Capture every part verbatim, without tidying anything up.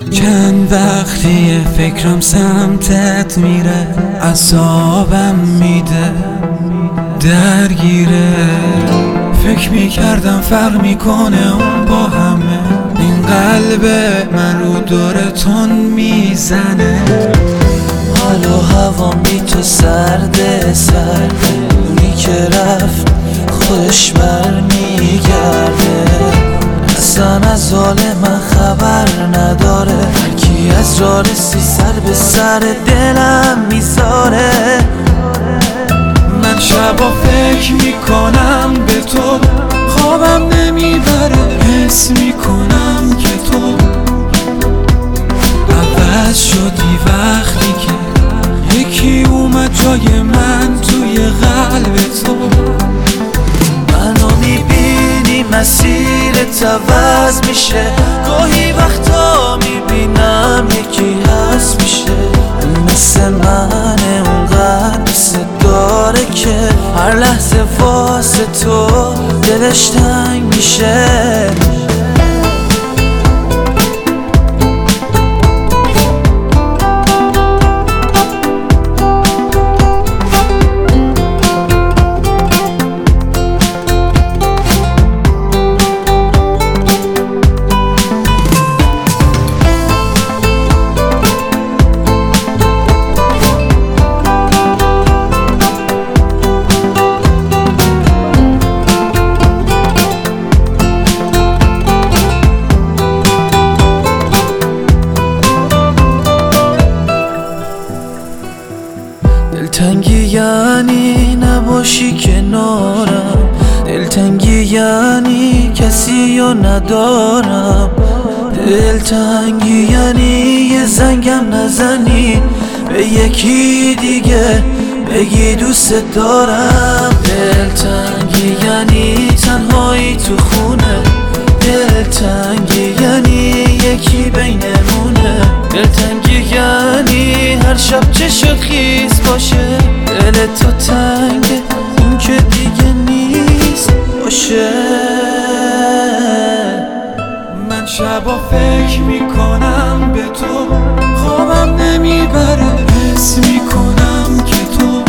چند وقتی فکرم سمتت میره، عذابم میده، درگیره. فکر میکردم فرق میکنه اون با همه، این قلب من رو دورتون میزنه. حالا هوا بی تو سرده سرده، اونی که رفت خودش بر میگرده. اصلا از حال من خبر نداره، هرکی از راه رسی سر به سر دلم میذاره. من شبا فکر میکنم به تو، خوابم نمیبره، حس میکنم که تو عوض شدی وقتی که یکی اومد جای من توی قلب تو. منو میبینی مسیرت عوض میشه، گاهی وقتا میبینم یکی هست میشه. مثل منه اونقدر مثل داره که هر لحظه واسه تو دلش تنگ میشه. دلتنگی یعنی نباشی کنارم، دلتنگی یعنی کسی رو ندارم. دلتنگی یعنی یه زنگم نزنی به یکی دیگه بگی دوست دارم. دلتنگی یعنی تنهایی تو خونه، دلتنگی یعنی یکی بینمونه. دلتنگی یعنی هر شب چشت خیس باشه، دل تو تنگه اون که دیگه نیست باشه. من شبا فکر میکنم به تو، خوابم نمیبره، حس میکنم که تو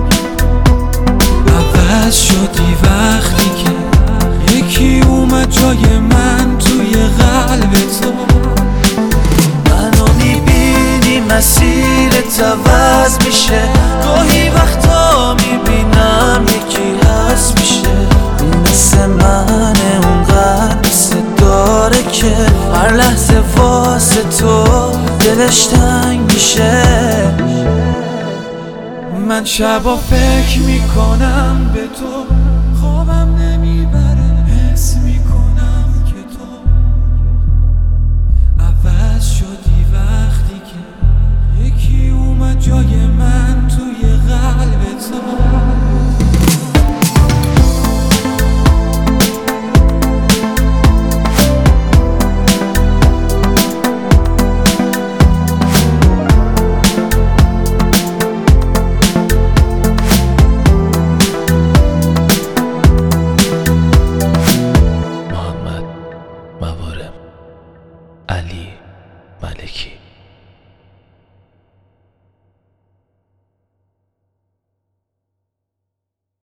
عوض شدی وقتی که یکی اومد جای من توی قلب تو. منو میبینی مسیرت عوض میشه، گاهی وقتا میبینم یکی هست میشه. مثل منه اونقدر مثل داره که هر لحظه واسه تو دلش تنگ میشه. من شبا فکر میکنم به تو،